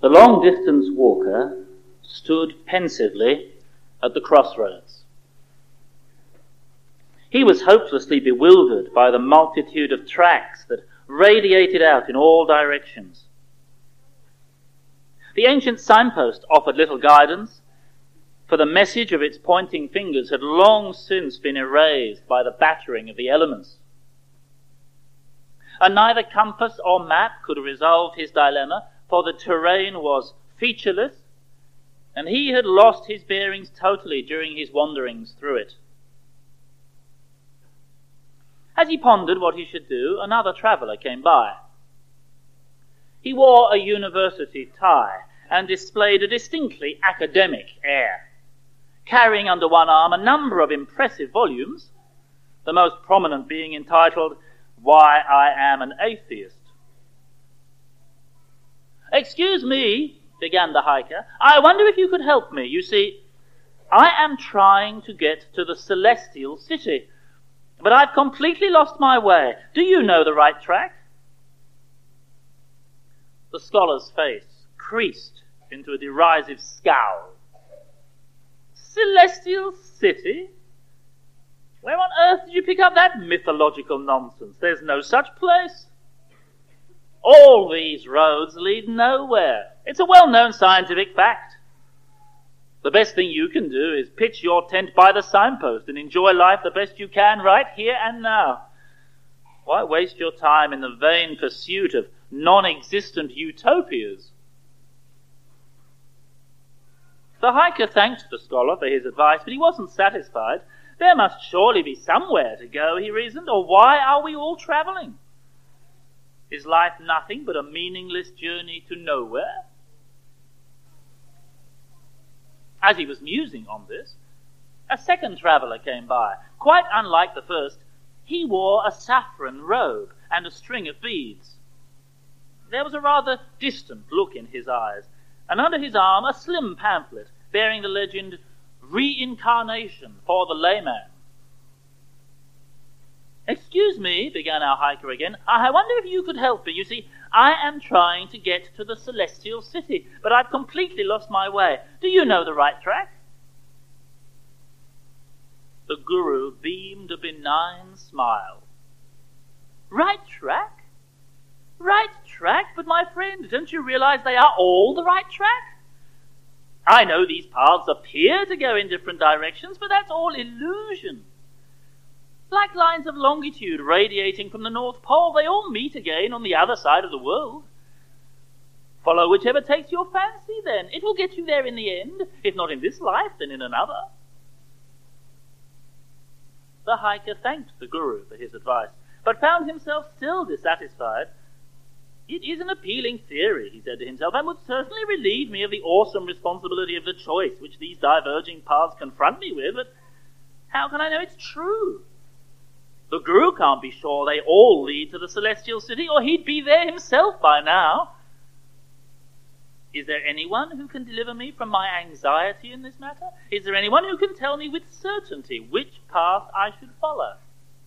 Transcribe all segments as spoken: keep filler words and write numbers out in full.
The long-distance walker stood pensively at the crossroads. He was hopelessly bewildered by the multitude of tracks that radiated out in all directions. The ancient signpost offered little guidance, for the message of its pointing fingers had long since been erased by the battering of the elements. And neither compass or map could resolve his dilemma, for the terrain was featureless, and he had lost his bearings totally during his wanderings through it. As he pondered what he should do, another traveller came by. He wore a university tie and displayed a distinctly academic air, carrying under one arm a number of impressive volumes, the most prominent being entitled, "Why I Am an Atheist." "Excuse me," began the hiker, "I wonder if you could help me. You see, I am trying to get to the Celestial City, but I've completely lost my way. Do you know the right track?" The scholar's face creased into a derisive scowl. "Celestial City? Where on earth did you pick up that mythological nonsense? There's no such place. All these roads lead nowhere. It's a well-known scientific fact. The best thing you can do is pitch your tent by the signpost and enjoy life the best you can right here and now. Why waste your time in the vain pursuit of non-existent utopias?" The hiker thanked the scholar for his advice, but he wasn't satisfied. There must surely be somewhere to go, he reasoned, or why are we all travelling? Is life nothing but a meaningless journey to nowhere? As he was musing on this, a second traveller came by. Quite unlike the first, he wore a saffron robe and a string of beads. There was a rather distant look in his eyes, and under his arm a slim pamphlet bearing the legend, "Reincarnation for the Layman." "Excuse me," began our hiker again, "I wonder if you could help me. You see, I am trying to get to the Celestial City, but I've completely lost my way. Do you know the right track?" The guru beamed a benign smile. "Right track? Right track? But my friend, don't you realize they are all the right track? I know these paths appear to go in different directions, but that's all illusion. Like lines of longitude radiating from the North Pole, they all meet again on the other side of the world. Follow whichever takes your fancy then. It will get you there in the end, if not in this life, then in another." The hiker thanked the guru for his advice, but found himself still dissatisfied. "It is an appealing theory," he said to himself, "and would certainly relieve me of the awesome responsibility of the choice which these diverging paths confront me with, but how can I know it's true? The guru can't be sure they all lead to the Celestial City, or he'd be there himself by now. Is there anyone who can deliver me from my anxiety in this matter? Is there anyone who can tell me with certainty which path I should follow?"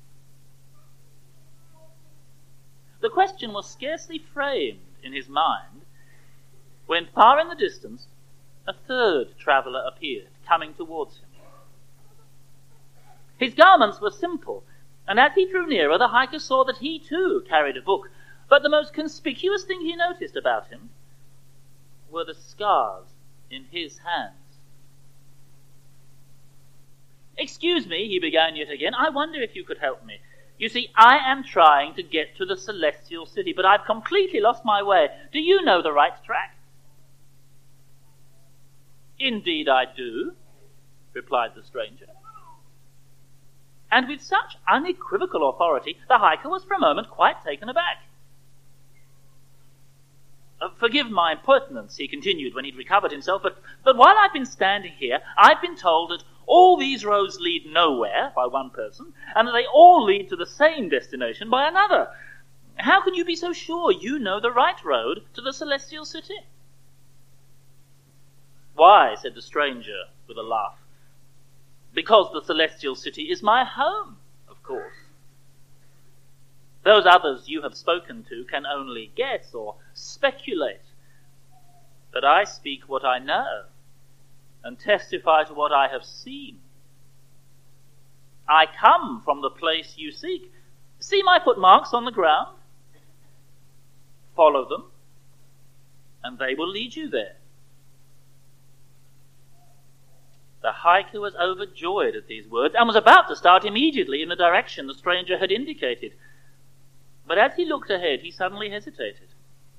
The question was scarcely framed in his mind when, far in the distance, a third traveller appeared, coming towards him. His garments were simple, and as he drew nearer, the hiker saw that he too carried a book, but the most conspicuous thing he noticed about him were the scars in his hands. "Excuse me," he began yet again, "I wonder if you could help me. You see, I am trying to get to the Celestial City, but I've completely lost my way. Do you know the right track?" "Indeed I do," replied the stranger. And with such unequivocal authority, the hiker was for a moment quite taken aback. "Forgive my impertinence," he continued when he'd recovered himself, but, but while I've been standing here, I've been told that all these roads lead nowhere by one person, and that they all lead to the same destination by another. How can you be so sure you know the right road to the Celestial City?" "Why," said the stranger with a laugh, "because the Celestial City is my home, of course. Those others you have spoken to can only guess or speculate. but I speak what I know, and testify to what I have seen. I come from the place you seek. See my footmarks on the ground? Follow them, and they will lead you there. The hiker was overjoyed at these words, and was about to start immediately in the direction the stranger had indicated. But as he looked ahead, he suddenly hesitated.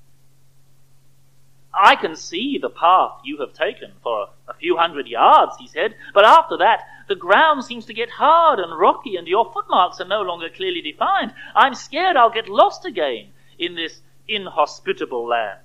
I can see the path you have taken for a few hundred yards, he said, but after that, the ground seems to get hard and rocky, and your footmarks are no longer clearly defined. I'm scared I'll get lost again in this inhospitable land.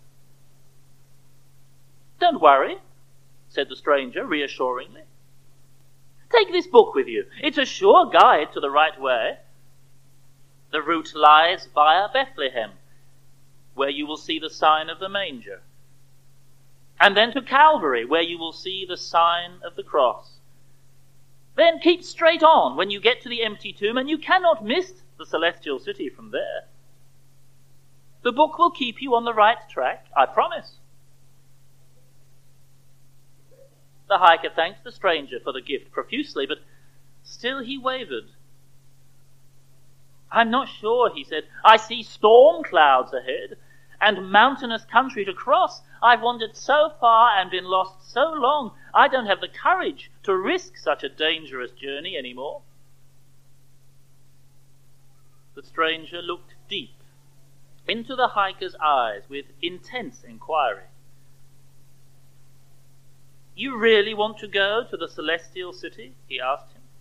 Don't worry, said the stranger reassuringly. Take this book with you. It's a sure guide to the right way. The route lies via Bethlehem, where you will see the sign of the manger, and then to Calvary, where you will see the sign of the cross. Then keep straight on when you get to the empty tomb, and you cannot miss the celestial city from there. The book will keep you on the right track, I promise. The hiker thanked the stranger for the gift profusely, but still he wavered. I'm not sure, he said. I see storm clouds ahead and mountainous country to cross. I've wandered so far and been lost so long, I don't have the courage to risk such a dangerous journey anymore. The stranger looked deep into the hiker's eyes with intense inquiry. You really want to go to the celestial city? He asked him.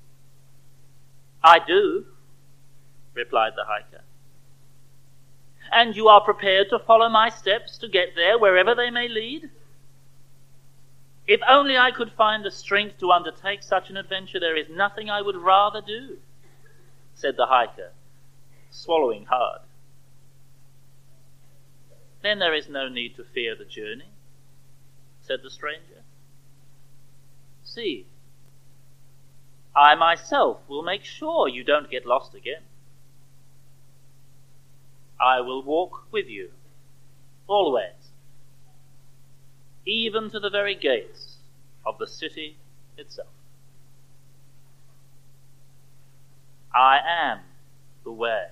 I do, replied the hiker. And you are prepared to follow my steps to get there, wherever they may lead? If only I could find the strength to undertake such an adventure, there is nothing I would rather do, said the hiker, swallowing hard. Then there is no need to fear the journey, said the stranger. See, I myself will make sure you don't get lost again. I will walk with you, always, even to the very gates of the city itself. I am the way.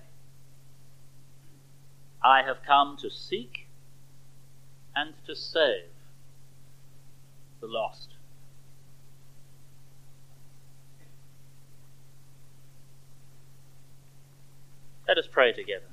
I have come to seek and to save the lost. Let us pray together.